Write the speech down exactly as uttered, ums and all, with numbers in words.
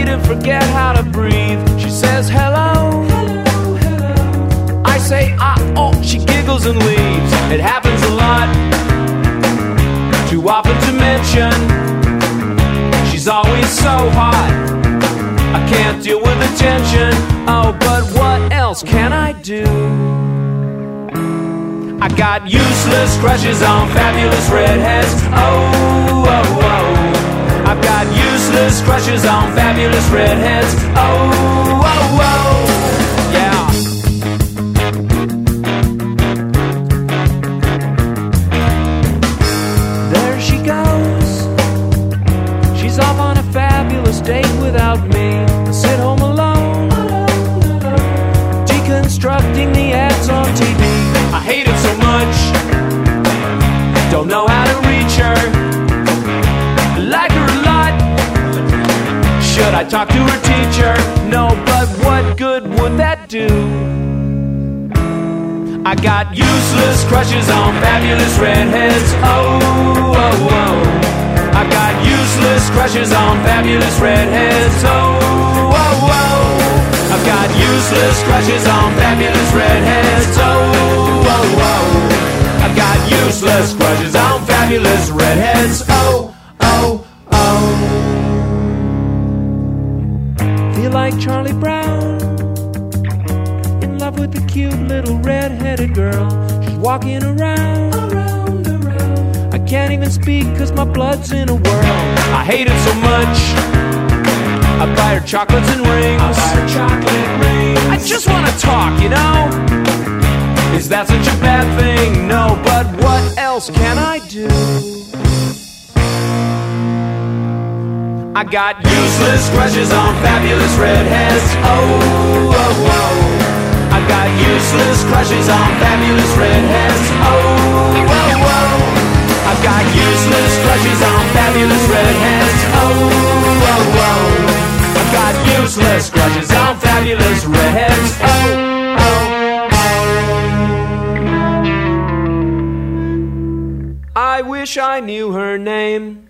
didn't forget how to breathe. She says hello, hello, hello. I say ah, oh, she giggles and leaves. It happens a lot, too often to mention. She's always so hot, I can't deal with the tension. Oh, but what else can I do? I got useless crushes on fabulous redheads. Oh, oh, oh. I've got useless crushes on fabulous redheads. Oh, oh, oh. Yeah. There she goes. She's off on a fabulous date without me. I sit home alone, deconstructing the ads on T V. I hate it so much, don't know how to reach her. Like her a lot, should I talk to her teacher? No, but what good would that do? I got useless crushes on fabulous redheads. Oh, oh, oh. I got useless crushes on fabulous redheads. Oh, oh, oh. I've got useless crushes on fabulous redheads. Oh, oh, oh. I've got useless crushes on fabulous redheads. Oh, oh, oh. Feel like Charlie Brown, in love with the cute little red-headed girl. She's walking around, around, around. I can't even speak cause my blood's in a whirl. I hate it so much, I buy her chocolates and rings. I buy her chocolate rings. I just wanna talk, you know? Is that such a bad thing? No, but what else can I do? I got useless crushes on fabulous redheads. Oh, oh, oh. I got useless crushes on fabulous redheads. Oh, oh, oh. I've got useless crushes on fabulous redheads. Oh, oh, oh. I've got useless crushes on fabulous redheads. Oh, oh, oh. I wish I knew her name.